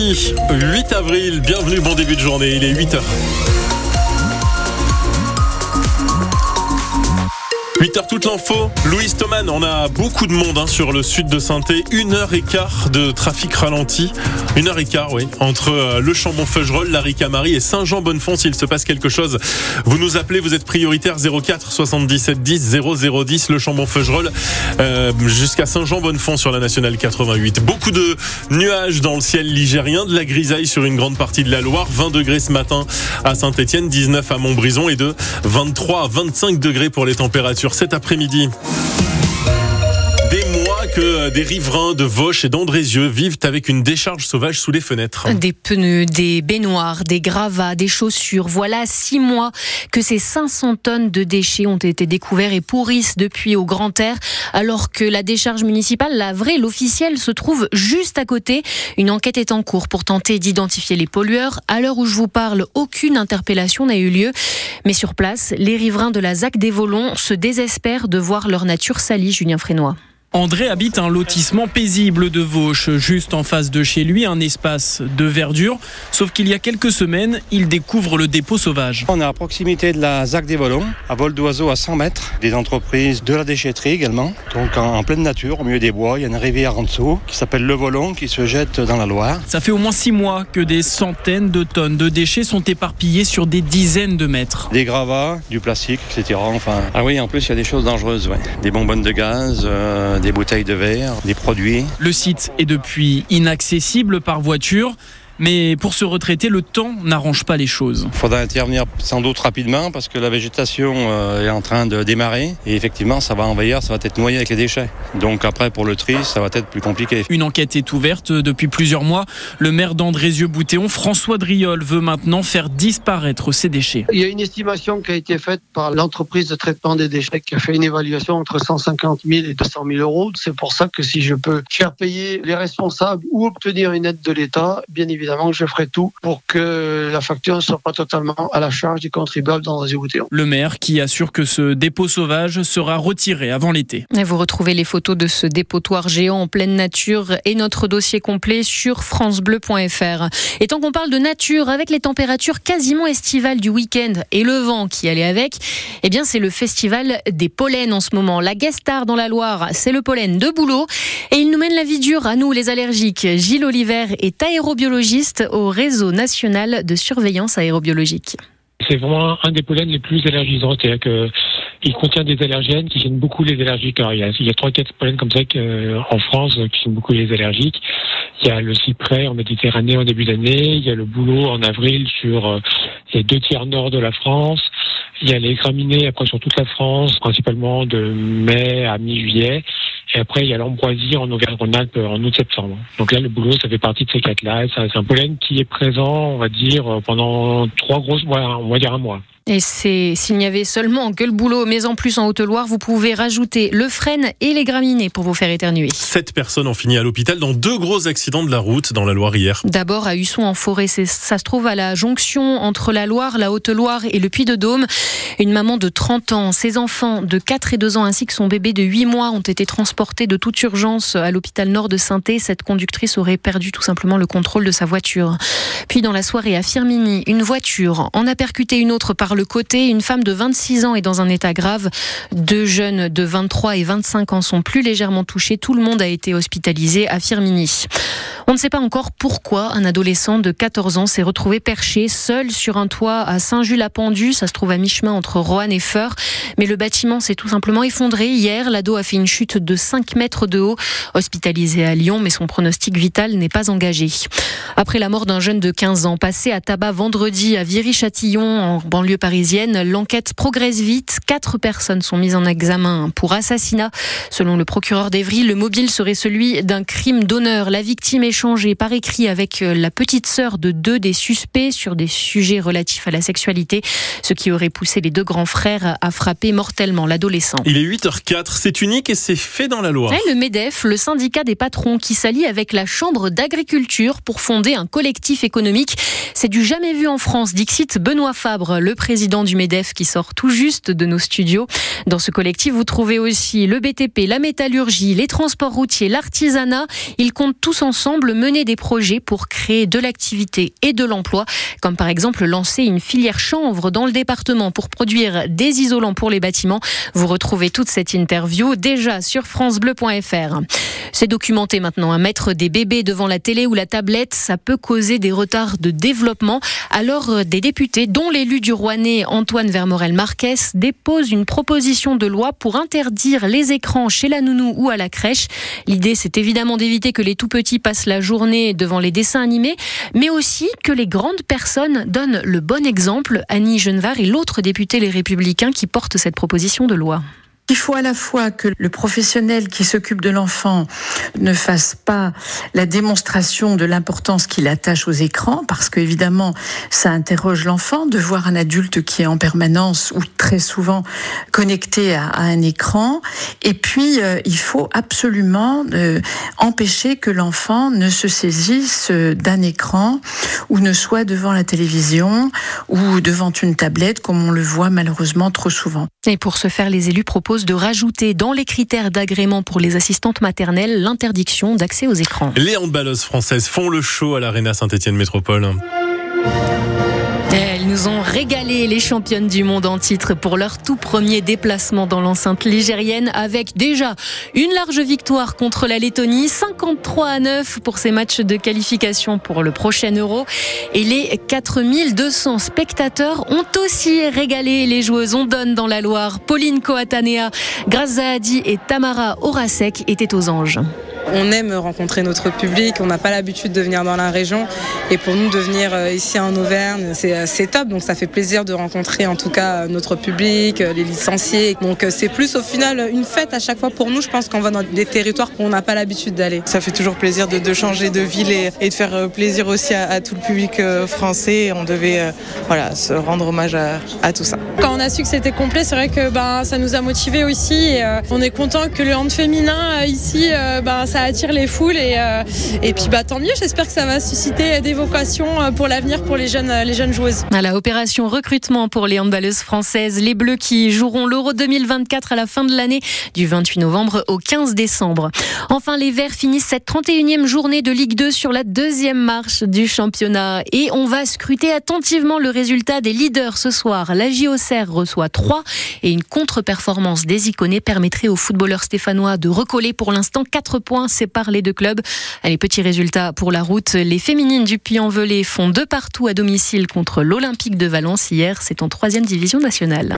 Mardi 8 avril, bienvenue, bon début de journée, il est 8h. 8h toute l'info, Louise Thoman, on a beaucoup de monde sur le sud de Sainté, 1h15 de trafic ralenti, 1h15 oui, entre le Chambon-Feugerolles, la Ricamarie et Saint-Jean-Bonnefond. S'il se passe quelque chose, vous nous appelez, vous êtes prioritaire 04 77 10 0010, le Chambon-Feugerolles jusqu'à Saint-Jean-Bonnefond sur la nationale 88. Beaucoup de nuages dans le ciel ligérien, de la grisaille sur une grande partie de la Loire, 20 degrés ce matin à Saint-Étienne, 19 à Montbrison et de 23 à 25 degrés pour les températures cet après-midi. Des mois que des riverains de Vauches et d'Andrézieux vivent avec une décharge sauvage sous les fenêtres. Des pneus, des baignoires, des gravats, des chaussures. Voilà 6 mois que ces 500 tonnes de déchets ont été découverts et pourrissent depuis au grand air, alors que la décharge municipale, la vraie, l'officielle, se trouve juste à côté. Une enquête est en cours pour tenter d'identifier les pollueurs. À l'heure où je vous parle, aucune interpellation n'a eu lieu. Mais sur place, les riverains de la ZAC des Volons se désespèrent de voir leur nature salie. Julien Frénois. André habite un lotissement paisible de Vauches, juste en face de chez lui, un espace de verdure. Sauf qu'il y a quelques semaines, il découvre le dépôt sauvage. On est à proximité de la ZAC des Volons, à vol d'oiseau à 100 mètres, des entreprises de la déchetterie également. Donc en pleine nature, au milieu des bois, il y a une rivière en dessous qui s'appelle le Volon qui se jette dans la Loire. Ça fait au moins 6 mois que des centaines de tonnes de déchets sont éparpillés sur des dizaines de mètres. Des gravats, du plastique, etc. Ah oui, en plus il y a des choses dangereuses, ouais. Des bonbonnes de gaz, des bouteilles de verre, des produits. Le site est depuis inaccessible par voiture. Mais pour se retraiter, le temps n'arrange pas les choses. Il faudra intervenir sans doute rapidement parce que la végétation est en train de démarrer et effectivement ça va envahir, ça va être noyé avec les déchets. Donc après pour le tri, ça va être plus compliqué. Une enquête est ouverte depuis plusieurs mois. Le maire d'Andrézieux-Boutéon, François Driol, veut maintenant faire disparaître ces déchets. Il y a une estimation qui a été faite par l'entreprise de traitement des déchets qui a fait une évaluation entre 150 000 et 200 000 euros. C'est pour ça que si je peux faire payer les responsables ou obtenir une aide de l'État, bien évidemment, je ferai tout pour que la facture ne soit pas totalement à la charge des contribuables d'Andrézieux-Boutéon. Le maire qui assure que ce dépôt sauvage sera retiré avant l'été. Et vous retrouvez les photos de ce dépotoir géant en pleine nature et notre dossier complet sur francebleu.fr. Et tant qu'on parle de nature, avec les températures quasiment estivales du week-end et le vent qui allait avec, eh bien c'est le festival des pollens en ce moment. La guest star dans la Loire, c'est le pollen de Bouleau. Et il nous mène la vie dure à nous les allergiques. Gilles Oliver est aérobiologiste au réseau national de surveillance aérobiologique. C'est vraiment un des pollens les plus allergisants, c'est-à-dire qu'il contient des allergènes qui gênent beaucoup les allergiques. Alors, il y a 3-4 pollens comme ça en France qui gênent beaucoup les allergiques. Il y a le cyprès en Méditerranée en début d'année, il y a le bouleau en avril sur les 2 tiers nord de la France. Il y a les graminées après sur toute la France, principalement de mai à mi-juillet. Et après, il y a l'ambroisie en Auvergne-Rhône-Alpes en août-septembre. Donc là, le bouleau, ça fait partie de ces 4-là. C'est un pollen qui est présent, on va dire, pendant 3 grosses mois, on va dire un mois. Et s'il n'y avait seulement que le bouleau, mais en plus en Haute-Loire, vous pouvez rajouter le frêne et les graminées pour vous faire éternuer. 7 personnes ont fini à l'hôpital dans 2 gros accidents de la route dans la Loire hier. D'abord à Husson en forêt, ça se trouve à la jonction entre la Loire, la Haute-Loire et le Puy-de-Dôme. Une maman de 30 ans, ses enfants de 4 et 2 ans ainsi que son bébé de 8 mois ont été transportés de toute urgence à l'hôpital nord de Sainté. Cette conductrice aurait perdu tout simplement le contrôle de sa voiture. Puis dans la soirée à Firminy, une voiture en a percuté une autre par le côté. Une femme de 26 ans est dans un état grave. 2 jeunes de 23 et 25 ans sont plus légèrement touchés. Tout le monde a été hospitalisé à Firminy. On ne sait pas encore pourquoi un adolescent de 14 ans s'est retrouvé perché seul sur un toit à Saint-Jules-la-Pendue. Ça se trouve à mi-chemin entre Roanne et Feurs. Mais le bâtiment s'est tout simplement effondré. Hier, l'ado a fait une chute de 5 mètres de haut. Hospitalisé à Lyon, mais son pronostic vital n'est pas engagé. Après la mort d'un jeune de 15 ans passé à tabac vendredi à Viry-Châtillon, en banlieue parisienne, l'enquête progresse vite. 4 personnes sont mises en examen pour assassinat. Selon le procureur d'Évry, le mobile serait celui d'un crime d'honneur. La victime échangeait par écrit avec la petite sœur de 2 des suspects sur des sujets relatifs à la sexualité, ce qui aurait poussé les 2 grands frères à frapper mortellement l'adolescent. Il est 8h04, c'est unique et c'est fait dans la Loire. Le MEDEF, le syndicat des patrons qui s'allie avec la Chambre d'agriculture pour fonder un collectif économique. C'est du jamais vu en France, dixit Benoît Fabre, le président président du MEDEF qui sort tout juste de nos studios. Dans ce collectif, vous trouvez aussi le BTP, la métallurgie, les transports routiers, l'artisanat. Ils comptent tous ensemble mener des projets pour créer de l'activité et de l'emploi, comme par exemple lancer une filière chanvre dans le département pour produire des isolants pour les bâtiments. Vous retrouvez toute cette interview déjà sur francebleu.fr. C'est documenté maintenant. Mettre des bébés devant la télé ou la tablette, ça peut causer des retards de développement. Alors, des députés, dont l'élu du Rouennais Antoine Vermorel-Marquez, déposent une proposition de loi pour interdire les écrans chez la nounou ou à la crèche. L'idée, c'est évidemment d'éviter que les tout-petits passent la journée devant les dessins animés, mais aussi que les grandes personnes donnent le bon exemple. Annie Genevard est l'autre députée Les Républicains qui porte cette proposition de loi. Il faut à la fois que le professionnel qui s'occupe de l'enfant ne fasse pas la démonstration de l'importance qu'il attache aux écrans, parce qu'évidemment, ça interroge l'enfant de voir un adulte qui est en permanence ou très souvent connecté à un écran. Et puis, il faut absolument empêcher que l'enfant ne se saisisse d'un écran ou ne soit devant la télévision ou devant une tablette, comme on le voit malheureusement trop souvent. Et pour ce faire, les élus proposent de rajouter dans les critères d'agrément pour les assistantes maternelles l'interdiction d'accès aux écrans. Les handballeuses françaises font le show à l'Arena Saint-Étienne Métropole. Elles nous ont régalé, les championnes du monde en titre, pour leur tout premier déplacement dans l'enceinte ligérienne, avec déjà une large victoire contre la Lettonie, 53-9 pour ces matchs de qualification pour le prochain Euro. Et les 4200 spectateurs ont aussi régalé les joueuses. On donne dans la Loire. Pauline Coatanea, Grace Zahadi et Tamara Horacek étaient aux anges. On aime rencontrer notre public, on n'a pas l'habitude de venir dans la région et pour nous de venir ici en Auvergne, c'est top, donc ça fait plaisir de rencontrer en tout cas notre public, les licenciés, donc c'est plus au final une fête à chaque fois pour nous, je pense qu'on va dans des territoires où on n'a pas l'habitude d'aller. Ça fait toujours plaisir de changer de ville et de faire plaisir aussi à tout le public français, on devait se rendre hommage à tout ça. Quand on a su que c'était complet, c'est vrai que ça nous a motivés aussi et on est content que le hand féminin ici, ça attire les foules et puis tant mieux, j'espère que ça va susciter des vocations pour l'avenir pour les jeunes joueuses. À la opération recrutement pour les handballeuses françaises, les Bleus qui joueront l'Euro 2024 à la fin de l'année, du 28 novembre au 15 décembre. Enfin, les Verts finissent cette 31e journée de Ligue 2 sur la deuxième marche du championnat et on va scruter attentivement le résultat des leaders ce soir. La JOCR reçoit 3 et une contre-performance des Iconais permettrait aux footballeurs stéphanois de recoller pour l'instant 4 points séparent les deux clubs. Les petits résultats pour la route, les féminines du Puy-en-Velay font 2-2 à domicile contre l'Olympique de Valence hier, c'est en 3e division nationale.